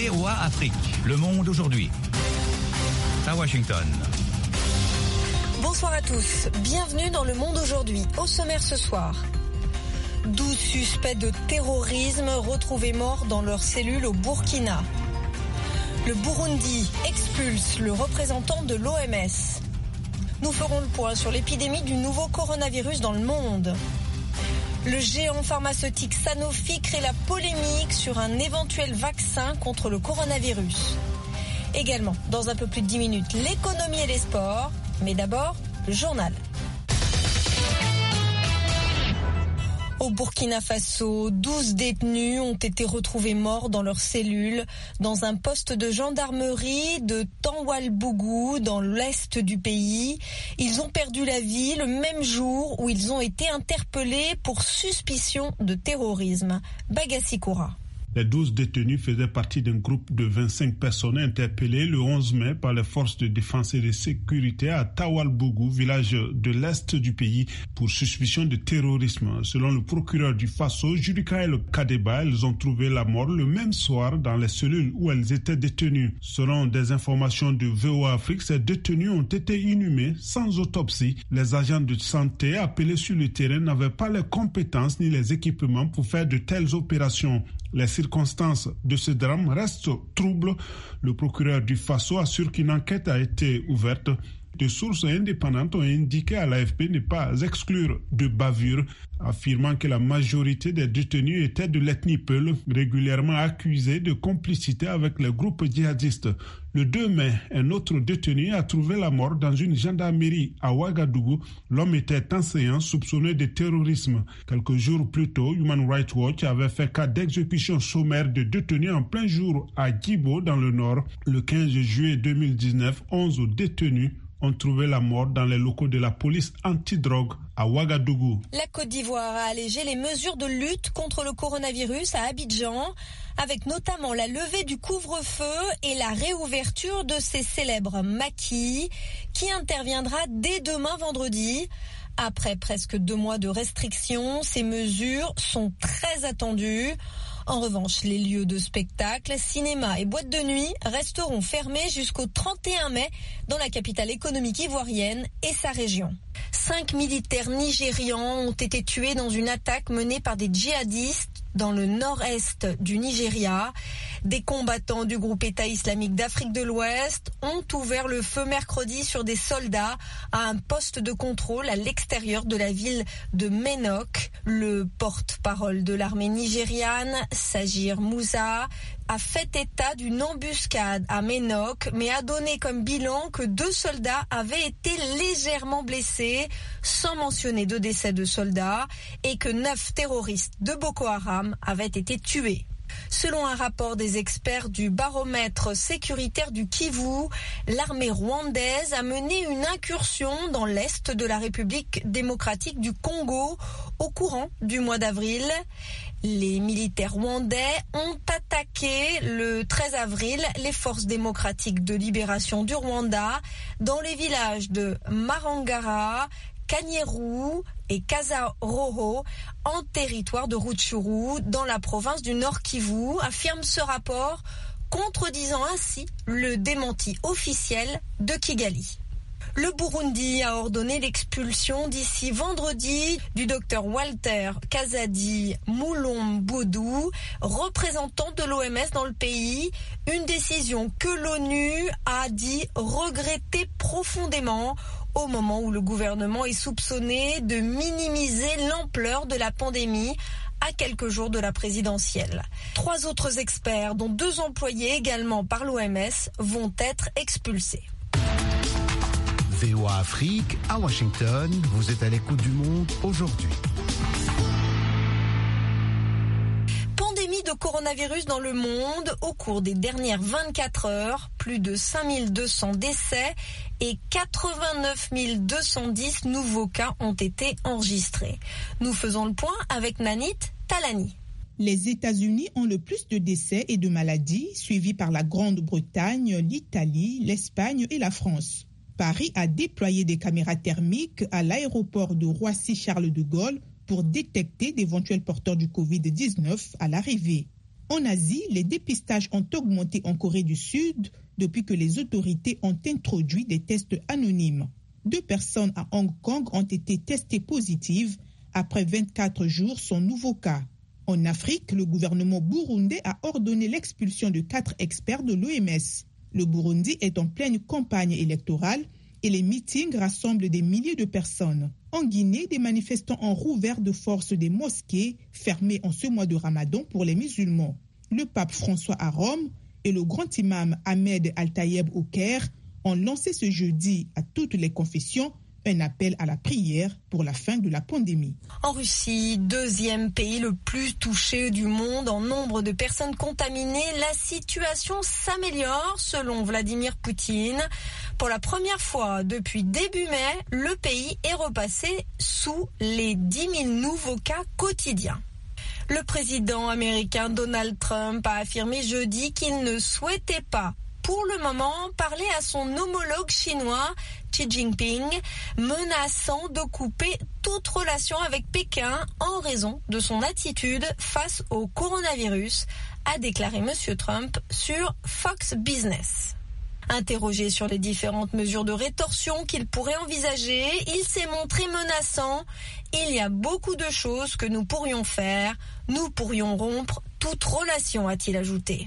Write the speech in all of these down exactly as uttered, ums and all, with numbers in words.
V O A Afrique, le monde aujourd'hui. À Washington. Bonsoir à tous, bienvenue dans Le Monde aujourd'hui. Au sommaire ce soir, douze suspects de terrorisme retrouvés morts dans leur cellule au Burkina. Le Burundi expulse le représentant de l'O M S. Nous ferons le point sur l'épidémie du nouveau coronavirus dans le monde. Le géant pharmaceutique Sanofi crée la polémique sur un éventuel vaccin contre le coronavirus. Également, dans un peu plus de dix minutes, l'économie et les sports. Mais d'abord, le journal. Au Burkina Faso, douze détenus ont été retrouvés morts dans leur cellule dans un poste de gendarmerie de Tanwalbougou dans l'est du pays. Ils ont perdu la vie le même jour où ils ont été interpellés pour suspicion de terrorisme. Bagassi Koura. Les douze détenus faisaient partie d'un groupe de vingt-cinq personnes interpellées le onze mai par les forces de défense et de sécurité à Tawalbougou, village de l'est du pays, pour suspicion de terrorisme. Selon le procureur du Faso, Judikaël Kadeba, elles ont trouvé la mort le même soir dans les cellules où elles étaient détenues. Selon des informations de V O A Afrique, ces détenus ont été inhumés sans autopsie. Les agents de santé appelés sur le terrain n'avaient pas les compétences ni les équipements pour faire de telles opérations. Les circonstances de ce drame restent troubles. Le procureur du Faso assure qu'une enquête a été ouverte. Des sources indépendantes ont indiqué à l'A F P ne pas exclure de bavure, affirmant que la majorité des détenus étaient de l'ethnie Peul, régulièrement accusés de complicité avec les groupes djihadistes. Le deux mai, un autre détenu a trouvé la mort dans une gendarmerie à Ouagadougou. L'homme était enseignant soupçonné de terrorisme. Quelques jours plus tôt, Human Rights Watch avait fait cas d'exécution sommaire de détenus en plein jour à Djibo, dans le nord. Le quinze juillet deux mille dix-neuf, onze détenus ont trouvé la mort dans les locaux de la police antidrogue à Ouagadougou. La Côte d'Ivoire a allégé les mesures de lutte contre le coronavirus à Abidjan, avec notamment la levée du couvre-feu et la réouverture de ses célèbres maquis, qui interviendra dès demain vendredi. Après presque deux mois de restrictions, ces mesures sont très attendues. En revanche, les lieux de spectacle, cinéma et boîtes de nuit resteront fermés jusqu'au trente et un mai dans la capitale économique ivoirienne et sa région. Cinq militaires nigérians ont été tués dans une attaque menée par des djihadistes dans le nord-est du Nigeria. Des combattants du groupe État islamique d'Afrique de l'Ouest ont ouvert le feu mercredi sur des soldats à un poste de contrôle à l'extérieur de la ville de Menok. Le porte-parole de l'armée nigériane, Sagir Moussa, a fait état d'une embuscade à Menok, mais a donné comme bilan que deux soldats avaient été légèrement blessés, sans mentionner de décès de soldats, et que neuf terroristes de Boko Haram avaient été tués. Selon un rapport des experts du baromètre sécuritaire du Kivu, l'armée rwandaise a mené une incursion dans l'est de la République démocratique du Congo au courant du mois d'avril. Les militaires rwandais ont attaqué le treize avril les forces démocratiques de libération du Rwanda dans les villages de Marangara, Kanyeru et Kazaroho en territoire de Rutshuru dans la province du Nord Kivu, affirme ce rapport, contredisant ainsi le démenti officiel de Kigali. Le Burundi a ordonné l'expulsion d'ici vendredi du docteur Walter Kazadi Mulomboudou, représentant de l'O M S dans le pays, une décision que l'ONU a dit regretter profondément au moment où le gouvernement est soupçonné de minimiser l'ampleur de la pandémie à quelques jours de la présidentielle. Trois autres experts, dont deux employés également par l'O M S, vont être expulsés. V O A Afrique, à Washington, vous êtes à l'écoute du monde aujourd'hui. Pandémie de coronavirus dans le monde. Au cours des dernières vingt-quatre heures, plus de cinq mille deux cents décès et quatre-vingt-neuf mille deux cent dix nouveaux cas ont été enregistrés. Nous faisons le point avec Nanit Talani. Les États-Unis ont le plus de décès et de maladies, suivis par la Grande-Bretagne, l'Italie, l'Espagne et la France. Paris a déployé des caméras thermiques à l'aéroport de Roissy-Charles de Gaulle pour détecter d'éventuels porteurs du covid dix-neuf à l'arrivée. En Asie, les dépistages ont augmenté en Corée du Sud depuis que les autorités ont introduit des tests anonymes. Deux personnes à Hong Kong ont été testées positives après vingt-quatre jours sans nouveau cas. En Afrique, le gouvernement burundais a ordonné l'expulsion de quatre experts de l'O M S. Le Burundi est en pleine campagne électorale et les meetings rassemblent des milliers de personnes. En Guinée, des manifestants ont rouvert de force des mosquées fermées en ce mois de Ramadan pour les musulmans. Le pape François à Rome et le grand imam Ahmed Al-Tayeb au Caire ont lancé ce jeudi à toutes les confessions un appel à la prière pour la fin de la pandémie. En Russie, deuxième pays le plus touché du monde en nombre de personnes contaminées, la situation s'améliore selon Vladimir Poutine. Pour la première fois depuis début mai, le pays est repassé sous les dix mille nouveaux cas quotidiens. Le président américain Donald Trump a affirmé jeudi qu'il ne souhaitait pas, pour le moment, parler à son homologue chinois Xi Jinping, menaçant de couper toute relation avec Pékin en raison de son attitude face au coronavirus, a déclaré M. Trump sur Fox Business. Interrogé sur les différentes mesures de rétorsion qu'il pourrait envisager, il s'est montré menaçant. Il y a beaucoup de choses que nous pourrions faire. Nous pourrions rompre toute relation, a-t-il ajouté.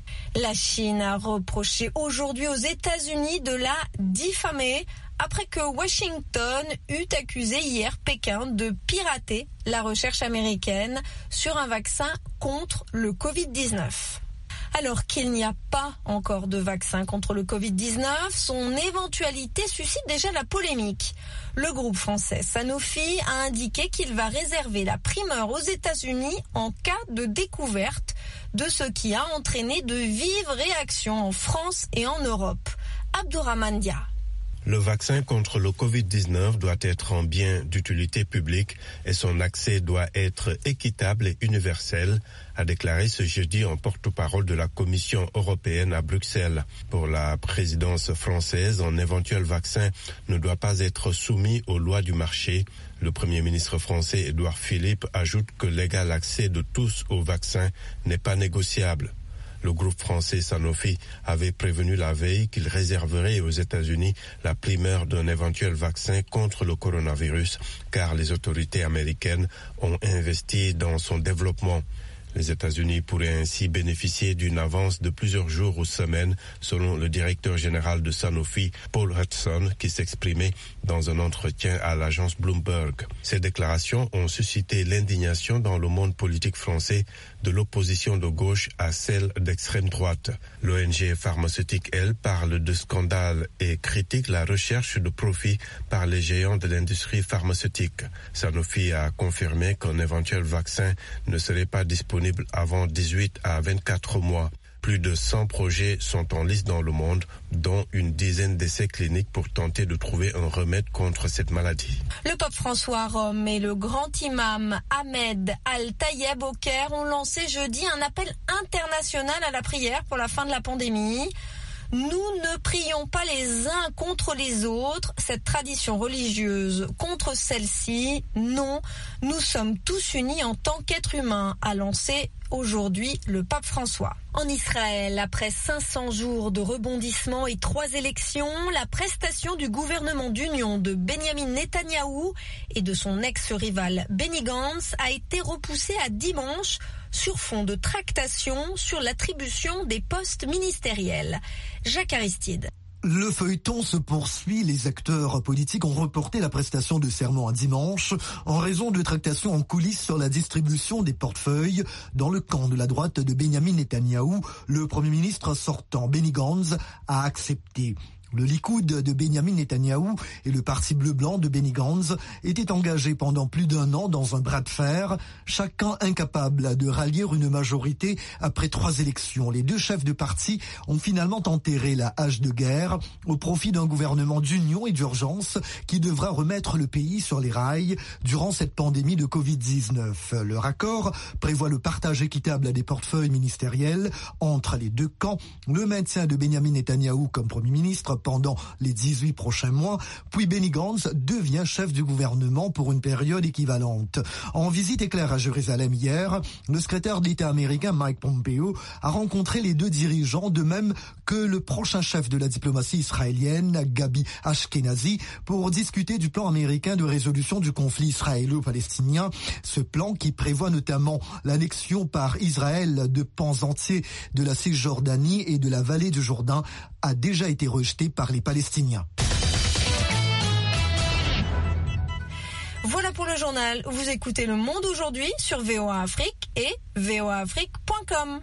La Chine a reproché aujourd'hui aux États-Unis de la diffamer après que Washington eut accusé hier Pékin de pirater la recherche américaine sur un vaccin contre le covid dix-neuf. Alors qu'il n'y a pas encore de vaccin contre le covid dix-neuf, son éventualité suscite déjà la polémique. Le groupe français Sanofi a indiqué qu'il va réserver la primeur aux États-Unis en cas de découverte de ce qui a entraîné de vives réactions en France et en Europe. Abdourahmane Dia. Le vaccin contre le covid dix-neuf doit être un bien d'utilité publique et son accès doit être équitable et universel, a déclaré ce jeudi un porte-parole de la Commission européenne à Bruxelles. Pour la présidence française, un éventuel vaccin ne doit pas être soumis aux lois du marché. Le Premier ministre français Édouard Philippe ajoute que l'égal accès de tous au vaccin n'est pas négociable. Le groupe français Sanofi avait prévenu la veille qu'il réserverait aux États-Unis la primeur d'un éventuel vaccin contre le coronavirus, car les autorités américaines ont investi dans son développement. Les États-Unis pourraient ainsi bénéficier d'une avance de plusieurs jours ou semaines, selon le directeur général de Sanofi, Paul Hudson, qui s'exprimait dans un entretien à l'agence Bloomberg. Ces déclarations ont suscité l'indignation dans le monde politique français, de l'opposition de gauche à celle d'extrême droite. L'O N G pharmaceutique, elle, parle de scandale et critique la recherche de profit par les géants de l'industrie pharmaceutique. Sanofi a confirmé qu'un éventuel vaccin ne serait pas disponible avant dix-huit à vingt-quatre mois. Plus de cent projets sont en liste dans le monde, dont une dizaine d'essais cliniques pour tenter de trouver un remède contre cette maladie. Le pape François à Rome et le grand imam Ahmed Al-Tayeb au Caire ont lancé jeudi un appel international à la prière pour la fin de la pandémie. Nous ne prions pas les uns contre les autres, cette tradition religieuse contre celle-ci, non, nous sommes tous unis en tant qu'êtres humains, a lancé aujourd'hui le pape François. En Israël, après cinq cents jours de rebondissement et trois élections, la prestation du gouvernement d'union de Benyamin Netanyahou et de son ex-rival Benny Gantz a été repoussée à dimanche sur fond de tractation sur l'attribution des postes ministériels. Jacques Aristide. Le feuilleton se poursuit. Les acteurs politiques ont reporté la prestation de serment à dimanche en raison de tractations en coulisses sur la distribution des portefeuilles dans le camp de la droite de Benyamin Netanyahou. Le Premier ministre sortant, Benny Gantz, a accepté. Le Likoud de Benyamin Netanyahou et le Parti bleu-blanc de Benny Gantz étaient engagés pendant plus d'un an dans un bras de fer, chacun incapable de rallier une majorité après trois élections. Les deux chefs de parti ont finalement enterré la hache de guerre au profit d'un gouvernement d'union et d'urgence qui devra remettre le pays sur les rails durant cette pandémie de covid dix-neuf. Leur accord prévoit le partage équitable des portefeuilles ministériels entre les deux camps, le maintien de Benyamin Netanyahou comme Premier ministre pendant les dix-huit prochains mois, puis Benny Gantz devient chef du gouvernement pour une période équivalente. En visite éclair à Jérusalem hier, le secrétaire d'État américain Mike Pompeo a rencontré les deux dirigeants, de même que le prochain chef de la diplomatie israélienne, Gabi Ashkenazi, pour discuter du plan américain de résolution du conflit israélo-palestinien. Ce plan qui prévoit notamment l'annexion par Israël de pans entiers de la Cisjordanie et de la vallée du Jourdain a déjà été rejeté par les Palestiniens. Voilà pour le journal. Vous écoutez Le Monde aujourd'hui sur V O A Afrique et v o a afrique point com.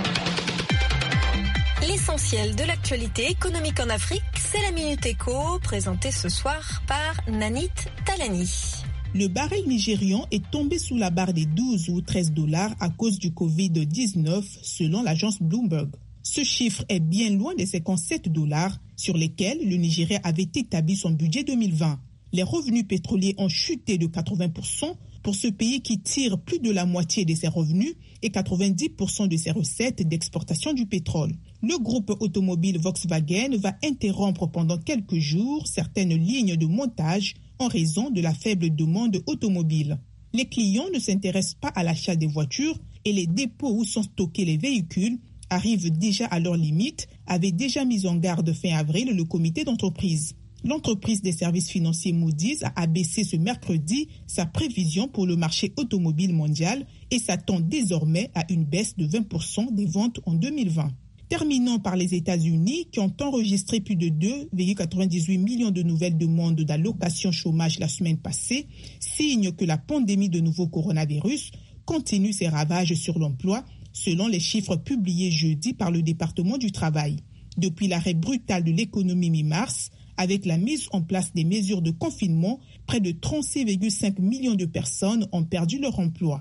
L'essentiel de l'actualité économique en Afrique, c'est la Minute Éco, présentée ce soir par Nanit Talani. Le baril nigérian est tombé sous la barre des douze ou treize dollars à cause du covid dix-neuf, selon l'agence Bloomberg. Ce chiffre est bien loin des cinquante-sept dollars sur lesquels le Nigeria avait établi son budget deux mille vingt. Les revenus pétroliers ont chuté de quatre-vingts pour cent pour ce pays qui tire plus de la moitié de ses revenus et quatre-vingt-dix pour cent de ses recettes d'exportation du pétrole. Le groupe automobile Volkswagen va interrompre pendant quelques jours certaines lignes de montage en raison de la faible demande automobile. Les clients ne s'intéressent pas à l'achat des voitures et les dépôts où sont stockés les véhicules arrivent déjà à leur limite, avait déjà mis en garde fin avril le comité d'entreprise. L'entreprise des services financiers Moody's a abaissé ce mercredi sa prévision pour le marché automobile mondial et s'attend désormais à une baisse de vingt pour cent des ventes en deux mille vingt. Terminons par les États-Unis qui ont enregistré plus de deux virgule quatre-vingt-dix-huit millions de nouvelles demandes d'allocation chômage la semaine passée, signe que la pandémie de nouveau coronavirus continue ses ravages sur l'emploi, selon les chiffres publiés jeudi par le département du travail. Depuis l'arrêt brutal de l'économie mi-mars, avec la mise en place des mesures de confinement, près de trente-six virgule cinq millions de personnes ont perdu leur emploi.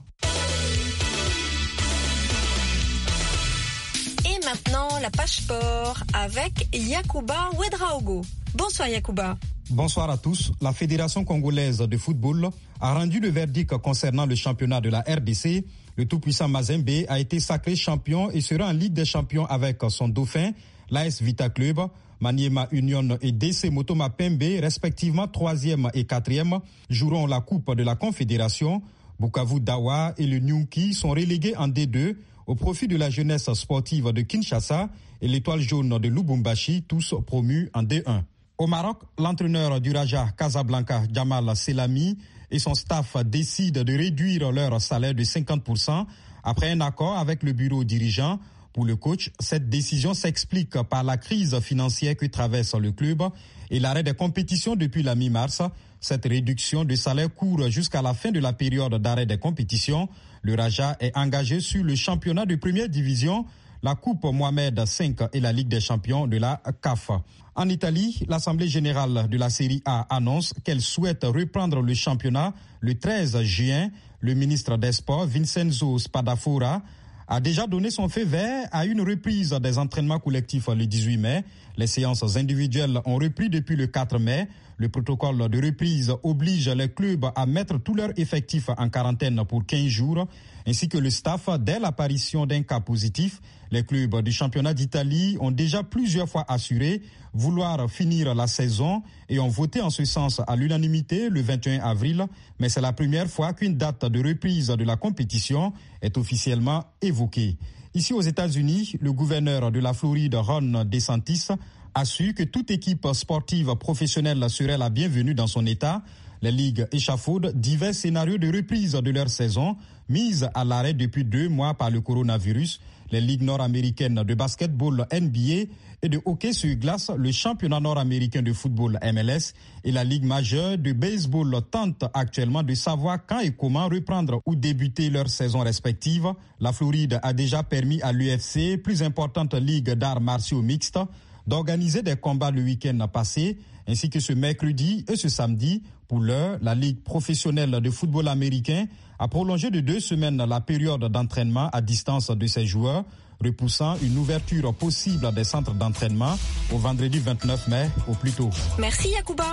Maintenant, la page sport avec Yacouba Ouedraogo. Bonsoir Yacouba. Bonsoir à tous. La Fédération congolaise de football a rendu le verdict concernant le championnat de la R D C. Le tout-puissant Mazembe a été sacré champion et sera en Ligue des champions avec son dauphin, l'A S Vita Club. Maniema Union et D C Motoma Pembe, respectivement troisième et quatrième, joueront la Coupe de la Confédération. Bukavu Dawa et le Nyuki sont relégués en D deux au profit de la jeunesse sportive de Kinshasa et l'étoile jaune de Lubumbashi, tous promus en D un. Au Maroc, l'entraîneur du Raja Casablanca, Jamal Selami, et son staff décident de réduire leur salaire de cinquante pour cent après un accord avec le bureau dirigeant. Pour le coach, cette décision s'explique par la crise financière que traverse le club et l'arrêt des compétitions depuis la mi-mars. Cette réduction de salaire court jusqu'à la fin de la période d'arrêt des compétitions. Le Raja est engagé sur le championnat de première division, la Coupe Mohamed cinq et la Ligue des champions de la C A F. En Italie, l'Assemblée générale de la Série A annonce qu'elle souhaite reprendre le championnat le treize juin. Le ministre des Sports, Vincenzo Spadafora, a déjà donné son feu vert à une reprise des entraînements collectifs le dix-huit mai. Les séances individuelles ont repris depuis le quatre mai. Le protocole de reprise oblige les clubs à mettre tout leur effectif en quarantaine pour quinze jours, ainsi que le staff dès l'apparition d'un cas positif. Les clubs du championnat d'Italie ont déjà plusieurs fois assuré vouloir finir la saison et ont voté en ce sens à l'unanimité le vingt et un avril, mais c'est la première fois qu'une date de reprise de la compétition est officiellement évoquée. Ici aux États-Unis, le gouverneur de la Floride, Ron DeSantis, a su que toute équipe sportive professionnelle serait la bienvenue dans son État. Les ligues échafaudent divers scénarios de reprise de leur saison, mises à l'arrêt depuis deux mois par le coronavirus. Les ligues nord-américaines de basketball N B A et de hockey sur glace, le championnat nord-américain de football M L S et la ligue majeure de baseball tentent actuellement de savoir quand et comment reprendre ou débuter leur saison respective. La Floride a déjà permis à l'U F C, plus importante ligue d'arts martiaux mixtes, d'organiser des combats le week-end passé, ainsi que ce mercredi et ce samedi. Pour l'heure, la Ligue professionnelle de football américain a prolongé de deux semaines la période d'entraînement à distance de ses joueurs, repoussant une ouverture possible des centres d'entraînement au vendredi vingt-neuf mai au plus tôt. Merci Yacouba.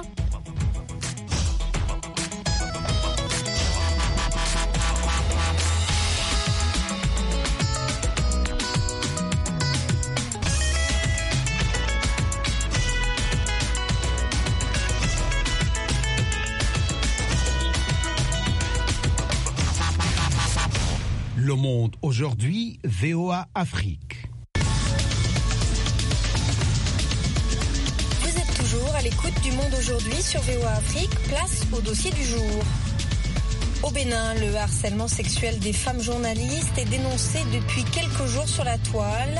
Le Monde aujourd'hui, V O A Afrique. Vous êtes toujours à l'écoute du Monde aujourd'hui sur V O A Afrique, place au dossier du jour. Au Bénin, le harcèlement sexuel des femmes journalistes est dénoncé depuis quelques jours sur la toile.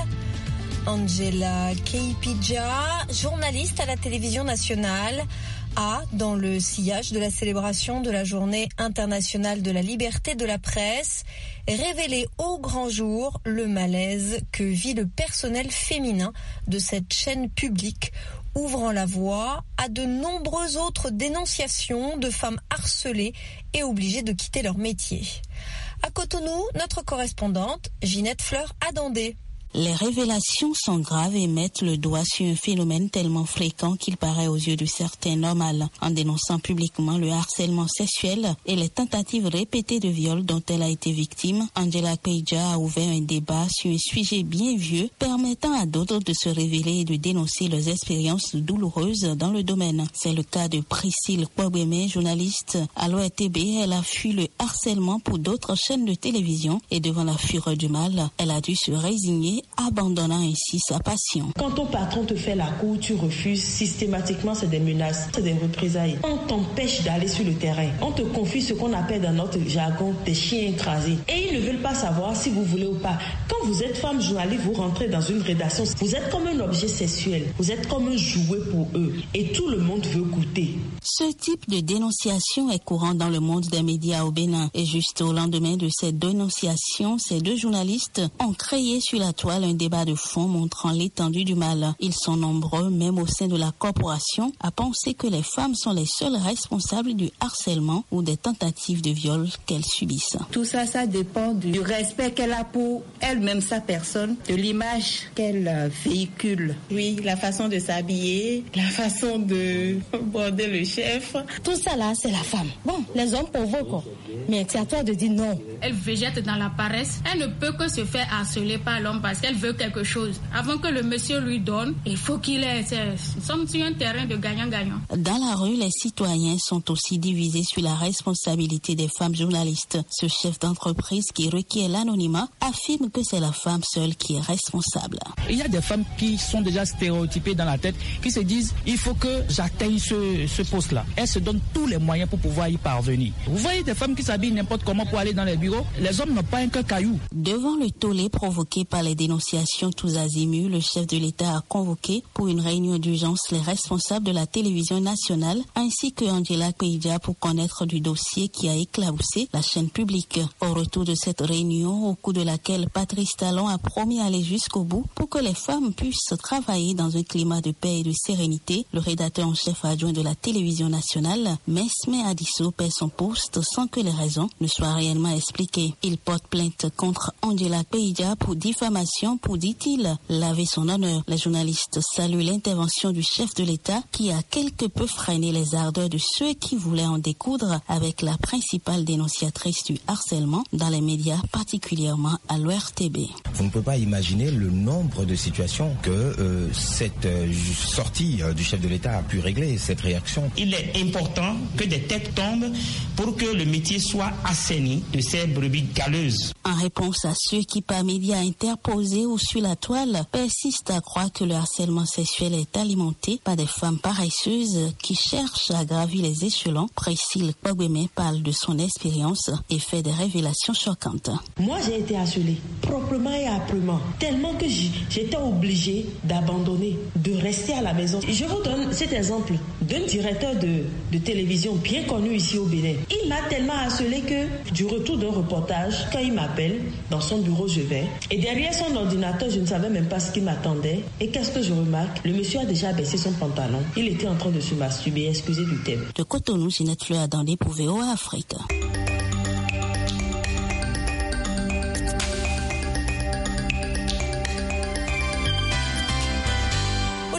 Angela Keipidja, journaliste à la télévision nationale, a, dans le sillage de la célébration de la Journée internationale de la liberté de la presse, révélé au grand jour le malaise que vit le personnel féminin de cette chaîne publique, ouvrant la voie à de nombreuses autres dénonciations de femmes harcelées et obligées de quitter leur métier. À Cotonou, notre correspondante, Ginette Fleur-Adandé. Les révélations sont graves et mettent le doigt sur un phénomène tellement fréquent qu'il paraît aux yeux de certains normal. En dénonçant publiquement le harcèlement sexuel et les tentatives répétées de viol dont elle a été victime, Angela Keipidja a ouvert un débat sur un sujet bien vieux permettant à d'autres de se révéler et de dénoncer leurs expériences douloureuses dans le domaine. C'est le cas de Priscille Kwabweme, journaliste à l'O R T B. Elle a fui le harcèlement pour d'autres chaînes de télévision et devant la fureur du mal, elle a dû se résigner, abandonnant ainsi sa passion. Quand ton patron te fait la cour, tu refuses systématiquement, c'est des menaces, c'est des représailles. On t'empêche d'aller sur le terrain. On te confie ce qu'on appelle dans notre jargon des chiens écrasés. Et ils ne veulent pas savoir si vous voulez ou pas. Quand vous êtes femme journaliste, vous rentrez dans une rédaction, vous êtes comme un objet sexuel. Vous êtes comme un jouet pour eux. Et tout le monde veut goûter. Ce type de dénonciation est courant dans le monde des médias au Bénin. Et juste au lendemain de cette dénonciation, ces deux journalistes ont créé sur la toile un débat de fond montrant l'étendue du mal. Ils sont nombreux, même au sein de la corporation, à penser que les femmes sont les seules responsables du harcèlement ou des tentatives de viol qu'elles subissent. Tout ça, ça dépend du respect qu'elle a pour elle-même, sa personne, de l'image qu'elle véhicule. Oui, la façon de s'habiller, la façon de border le chef. Tout ça là, c'est la femme. Bon, les hommes provoquent, mais c'est à toi de dire non. Elle végète dans la paresse. Elle ne peut que se faire harceler par l'homme parce qu'elle veut quelque chose. Avant que le monsieur lui donne, il faut qu'il ait... Nous sommes sur un terrain de gagnant-gagnant. Dans la rue, les citoyens sont aussi divisés sur la responsabilité des femmes journalistes. Ce chef d'entreprise qui requiert l'anonymat affirme que c'est la femme seule qui est responsable. Il y a des femmes qui sont déjà stéréotypées dans la tête, qui se disent il faut que j'atteigne ce, ce poste-là. Elles se donnent tous les moyens pour pouvoir y parvenir. Vous voyez des femmes qui s'habillent n'importe comment pour aller dans les bureaux. Les hommes n'ont pas un cœur caillou. Devant le tollé provoqué par les dénonciations tous azimuts, le chef de l'État a convoqué pour une réunion d'urgence les responsables de la télévision nationale ainsi que Angela Keipidja pour connaître du dossier qui a éclaboussé la chaîne publique. Au retour de cette réunion, au cours de laquelle Patrice Talon a promis d'aller jusqu'au bout pour que les femmes puissent travailler dans un climat de paix et de sérénité, le rédacteur en chef adjoint de la télévision nationale, Mesme Adisso, perd son poste sans que les raisons ne soient réellement expliquées. Il porte plainte contre Angela Keipidja pour diffamation pour, dit-il, laver son honneur. Les journalistes saluent l'intervention du chef de l'État qui a quelque peu freiné les ardeurs de ceux qui voulaient en découdre avec la principale dénonciatrice du harcèlement dans les médias, particulièrement à l'O R T B. Vous ne pouvez pas imaginer le nombre de situations que euh, cette euh, sortie euh, du chef de l'État a pu régler, cette réaction. Il est important que des têtes tombent pour que le métier soit assaini de ces brebis galeuses. En réponse à ceux qui, par médias interposés ou sur la toile, persistent à croire que le harcèlement sexuel est alimenté par des femmes paresseuses qui cherchent à gravir les échelons, Priscille Kwabweme parle de son expérience et fait des révélations choquantes. Moi, j'ai été harcelée, proprement et âprement, tellement que j'étais obligée d'abandonner, de rester à la maison. Je vous donne cet exemple d'un directeur de, de télévision bien connu ici au Bénin. Il m'a tellement harcelée que, du retour d'un reportage, quand il m'appelle, dans son bureau, je vais. Et derrière son ordinateur, je ne savais même pas ce qui m'attendait. Et qu'est-ce que je remarque? Le monsieur a déjà baissé son pantalon. Il était en train de se masturber, excusez du thème. De Cotonou, Ginette Fleur-Adandé pour V O A Afrique.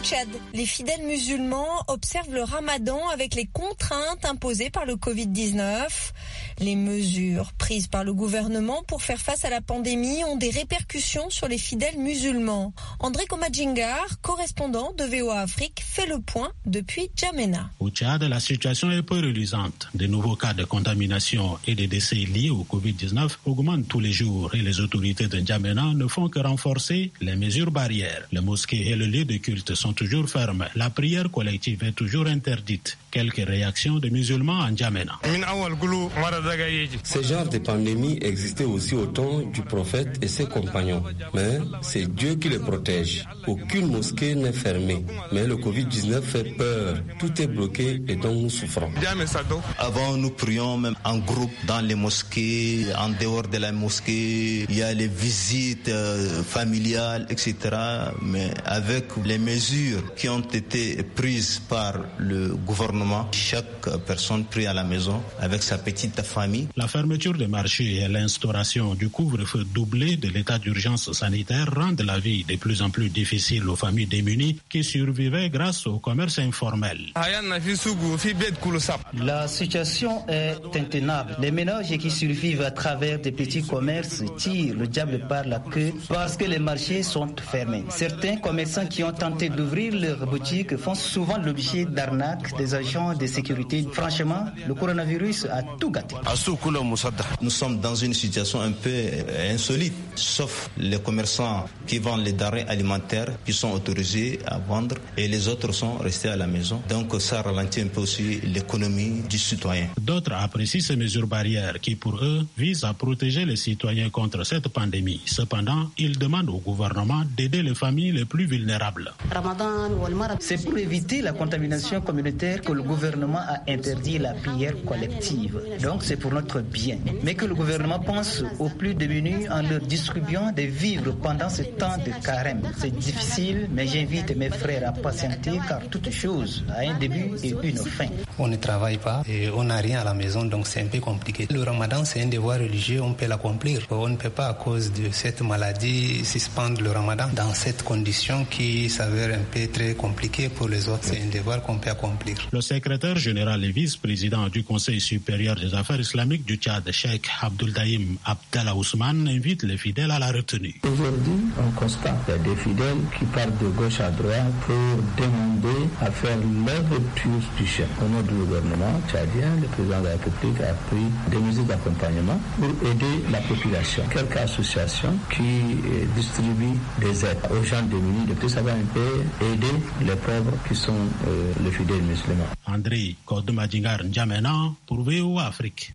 Tchad, les fidèles musulmans observent le ramadan avec les contraintes imposées par le covid dix-neuf. Les mesures prises par le gouvernement pour faire face à la pandémie ont des répercussions sur les fidèles musulmans. André Komadjingar, correspondant de V O A Afrique, fait le point depuis N'Djamena. Au Tchad, la situation est peu reluisante. De nouveaux cas de contamination et de décès liés au covid dix-neuf augmentent tous les jours et les autorités de N'Djamena ne font que renforcer les mesures barrières. Les mosquées et le lieu de culte sont toujours fermes. La prière collective est toujours interdite. Quelques réactions des musulmans en N'Djamena. Ce genre de pandémie existait aussi au temps du prophète et ses compagnons. Mais c'est Dieu qui les protège. Aucune mosquée n'est fermée. Mais le covid dix-neuf fait peur. Tout est bloqué et donc nous souffrons. Avant, nous prions même en groupe dans les mosquées. En dehors de la mosquée, il y a les visites euh, familiales, et cetera. Mais avec les mesures qui ont été prises par le gouvernement, chaque personne prie à la maison avec sa petite famille. La fermeture des marchés et l'instauration du couvre-feu doublé de l'état d'urgence sanitaire rendent la vie de plus en plus difficile aux familles démunies qui survivaient grâce au commerce informel. La situation est intenable. Les ménages qui survivent à travers des petits commerces tirent le diable par la queue parce que les marchés sont fermés. Certains commerçants qui ont tenté d'ouvrir leurs boutiques font souvent l'objet d'arnaques des agents de sécurité. Franchement, le coronavirus a tout gâté. Nous sommes dans une situation un peu insolite, sauf les commerçants qui vendent les denrées alimentaires qui sont autorisés à vendre et les autres sont restés à la maison. Donc ça ralentit un peu aussi l'économie du citoyen. D'autres apprécient ces mesures barrières qui, pour eux, visent à protéger les citoyens contre cette pandémie. Cependant, ils demandent au gouvernement d'aider les familles les plus vulnérables. C'est pour éviter la contamination communautaire que le gouvernement a interdit la prière collective. Donc c'est pour notre bien. Mais que le gouvernement pense aux plus démunis en leur distribuant des vivres pendant ce temps de carême. C'est difficile, mais j'invite mes frères à patienter car toute chose a un début et une fin. On ne travaille pas et on n'a rien à la maison, donc c'est un peu compliqué. Le ramadan, c'est un devoir religieux, on peut l'accomplir. On ne peut pas, à cause de cette maladie, suspendre le ramadan dans cette condition qui s'avère un peu très compliquée pour les autres. C'est un devoir qu'on peut accomplir. Le secrétaire général et vice-président du Conseil supérieur des affaires islamiques du Tchad, Cheikh Abdouldaïm Abdallah Ousmane, invite les fidèles à la retenue. Aujourd'hui, on constate des fidèles qui partent de gauche à droite pour demander à faire l'ouverture du chef. Au nom du gouvernement tchadien, le président de la République a pris des mesures d'accompagnement pour aider la population. Quelques associations qui distribuent des aides aux gens démunis, de plus ça va un peu aider les pauvres qui sont euh, les fidèles musulmans. André Komadjingar, N'Djamena pour V O A Afrique.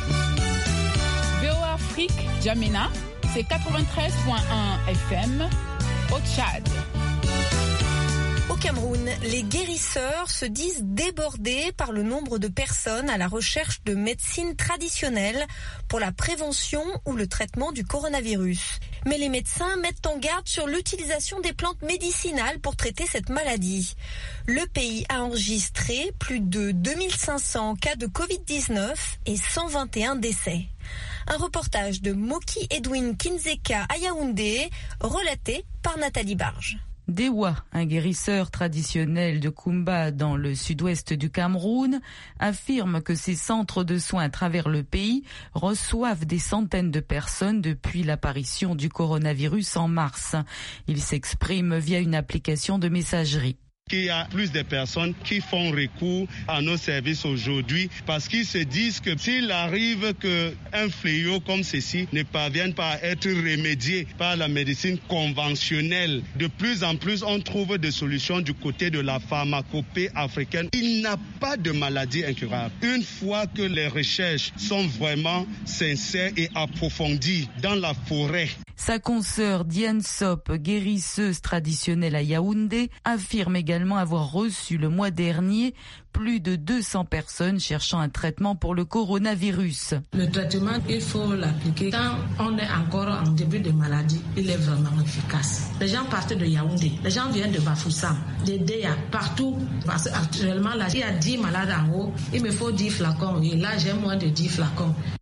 V O A Afrique, N'Djamena, c'est quatre-vingt-treize virgule un F M au Tchad. Au Cameroun, les guérisseurs se disent débordés par le nombre de personnes à la recherche de médecine traditionnelle pour la prévention ou le traitement du coronavirus. Mais les médecins mettent en garde sur l'utilisation des plantes médicinales pour traiter cette maladie. Le pays a enregistré plus de deux mille cinq cents cas de covid dix-neuf et cent vingt et un décès. Un reportage de Moki Edwin Kinzeka à Yaoundé, relaté par Nathalie Barge. Dewa, un guérisseur traditionnel de Kumba dans le sud-ouest du Cameroun, affirme que ces centres de soins à travers le pays reçoivent des centaines de personnes depuis l'apparition du coronavirus en mars. Il s'exprime via une application de messagerie. Qu'il y a plus de personnes qui font recours à nos services aujourd'hui parce qu'ils se disent que s'il arrive qu'un fléau comme ceci ne parvienne pas à être remédié par la médecine conventionnelle, de plus en plus on trouve des solutions du côté de la pharmacopée africaine. Il n'y a pas de maladie incurable. Une fois que les recherches sont vraiment sincères et approfondies dans la forêt. Sa consoeur Diane Sop, guérisseuse traditionnelle à Yaoundé, affirme également avoir reçu le mois dernier plus de deux cents personnes cherchant un traitement pour le coronavirus. Le traitement, il faut l'appliquer quand on est encore en début de maladie. Il est vraiment efficace. Les gens partent de Yaoundé, les gens viennent de Bafoussam, des Déa, partout. Parce qu'actuellement, là, il y a dix malades en haut. Il me faut dix flacons. Et là, j'ai moins de dix flacons.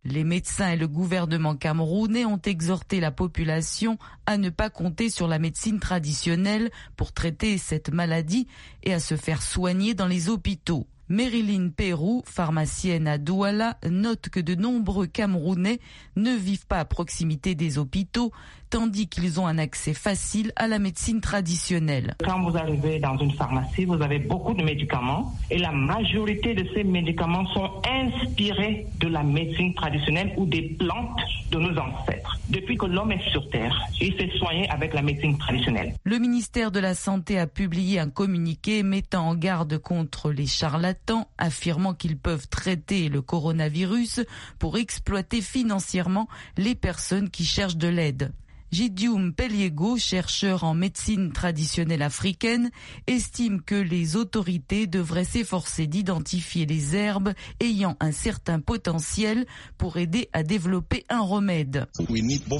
Les médecins et le gouvernement camerounais ont exhorté la population à ne pas compter sur la médecine traditionnelle pour traiter cette maladie et à se faire soigner dans les hôpitaux. Marilyn Pérou, pharmacienne à Douala, note que de nombreux Camerounais ne vivent pas à proximité des hôpitaux, tandis qu'ils ont un accès facile à la médecine traditionnelle. Quand vous arrivez dans une pharmacie, vous avez beaucoup de médicaments et la majorité de ces médicaments sont inspirés de la médecine traditionnelle ou des plantes de nos ancêtres. Depuis que l'homme est sur Terre, il s'est soigné avec la médecine traditionnelle. Le ministère de la Santé a publié un communiqué mettant en garde contre les charlatans, affirmant qu'ils peuvent traiter le coronavirus pour exploiter financièrement les personnes qui cherchent de l'aide. Gideum Peliego, chercheur en médecine traditionnelle africaine, estime que les autorités devraient s'efforcer d'identifier les herbes ayant un certain potentiel pour aider à développer un remède. Nous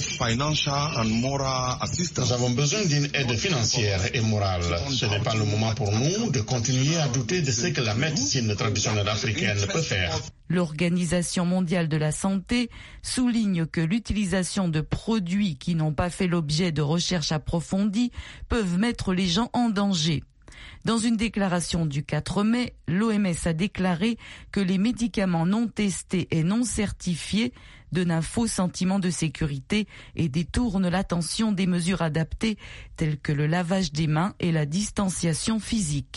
avons besoin d'une aide financière et morale. Ce n'est pas le moment pour nous de continuer à douter de ce que la médecine traditionnelle africaine peut faire. L'Organisation mondiale de la santé souligne que l'utilisation de produits qui n'ont pas fait l'objet de recherches approfondies peuvent mettre les gens en danger. Dans une déclaration du quatre mai, l'O M S a déclaré que les médicaments non testés et non certifiés donnent un faux sentiment de sécurité et détournent l'attention des mesures adaptées telles que le lavage des mains et la distanciation physique.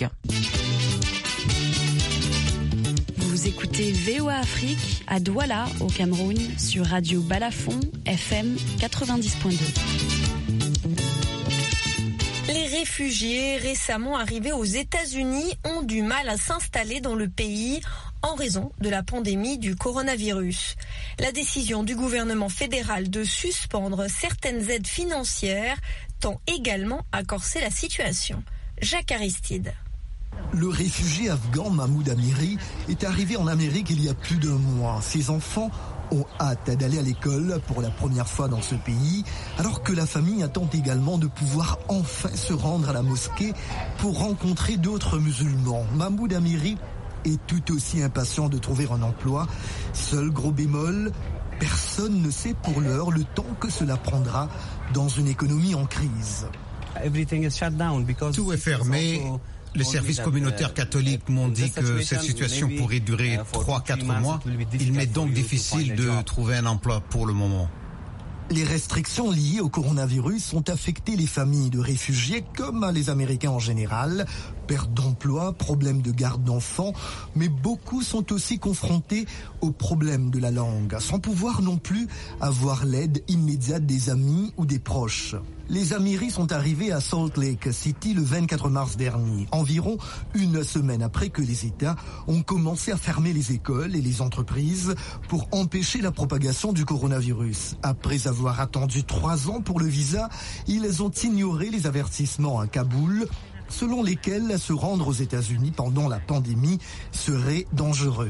Vous écoutez V O A Afrique à Douala, au Cameroun, sur Radio Balafon, F M quatre-vingt-dix point deux. Les réfugiés récemment arrivés aux États-Unis ont du mal à s'installer dans le pays en raison de la pandémie du coronavirus. La décision du gouvernement fédéral de suspendre certaines aides financières tend également à corser la situation. Jacques Aristide. Le réfugié afghan Mahmoud Amiri est arrivé en Amérique il y a plus d'un mois. Ses enfants ont hâte d'aller à l'école pour la première fois dans ce pays, alors que la famille attend également de pouvoir enfin se rendre à la mosquée pour rencontrer d'autres musulmans. Mahmoud Amiri est tout aussi impatient de trouver un emploi. Seul gros bémol, personne ne sait pour l'heure le temps que cela prendra dans une économie en crise. Tout est fermé. Les services communautaires catholiques m'ont dit que cette situation pourrait durer trois à quatre mois. Il m'est donc difficile de trouver un emploi pour le moment. Les restrictions liées au coronavirus ont affecté les familles de réfugiés comme les Américains en général. Perte d'emploi, problème de garde d'enfants, mais beaucoup sont aussi confrontés au problème de la langue, sans pouvoir non plus avoir l'aide immédiate des amis ou des proches. Les Amiris sont arrivés à Salt Lake City le vingt-quatre mars dernier, environ une semaine après que les États ont commencé à fermer les écoles et les entreprises pour empêcher la propagation du coronavirus. Après avoir attendu trois ans pour le visa, ils ont ignoré les avertissements à Kaboul, selon lesquels se rendre aux États-Unis pendant la pandémie serait dangereux.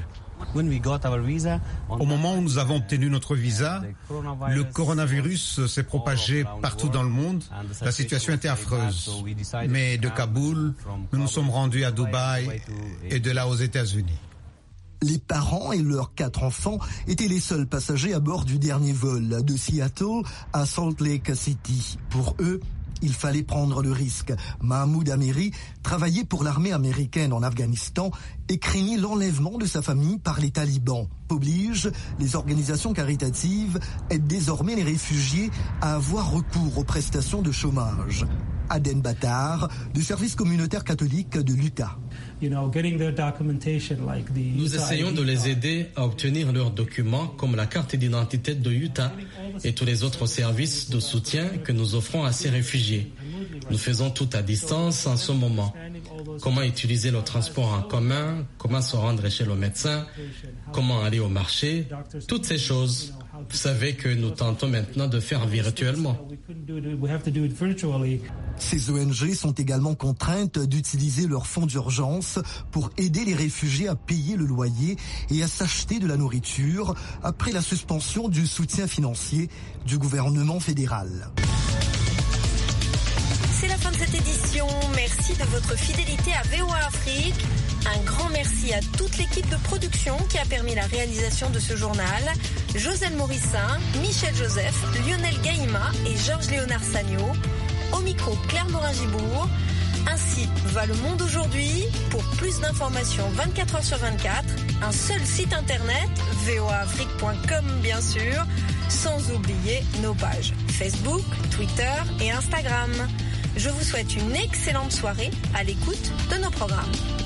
Au moment où nous avons obtenu notre visa, le coronavirus s'est propagé partout dans le monde. La situation était affreuse. Mais de Kaboul, nous nous sommes rendus à Dubaï et de là aux États-Unis. Les parents et leurs quatre enfants étaient les seuls passagers à bord du dernier vol de Seattle à Salt Lake City. Pour eux, il fallait prendre le risque. Mahmoud Amiri travaillait pour l'armée américaine en Afghanistan et craignait l'enlèvement de sa famille par les talibans. Oblige, les organisations caritatives aident désormais les réfugiés à avoir recours aux prestations de chômage. Aden Batar, du service communautaire catholique de l'Utah. Nous essayons de les aider à obtenir leurs documents comme la carte d'identité de Utah et tous les autres services de soutien que nous offrons à ces réfugiés. Nous faisons tout à distance en ce moment. Comment utiliser le transport en commun, comment se rendre chez le médecin, comment aller au marché, toutes ces choses. Vous savez que nous tentons maintenant de faire virtuellement. Ces O N G sont également contraintes d'utiliser leurs fonds d'urgence pour aider les réfugiés à payer le loyer et à s'acheter de la nourriture après la suspension du soutien financier du gouvernement fédéral. C'est la fin de cette édition. Merci. merci de votre fidélité à V O A Afrique. Un grand merci à toute l'équipe de production qui a permis la réalisation de ce journal. Joselle Morissin, Michel Joseph, Lionel Gaïma et Georges Léonard Sagno. Au micro, Claire Morin-Gibourg. Ainsi va le monde aujourd'hui. Pour plus d'informations vingt-quatre heures sur vingt-quatre, un seul site internet, v o a afrique point com bien sûr, sans oublier nos pages Facebook, Twitter et Instagram. Je vous souhaite une excellente soirée à l'écoute de nos programmes.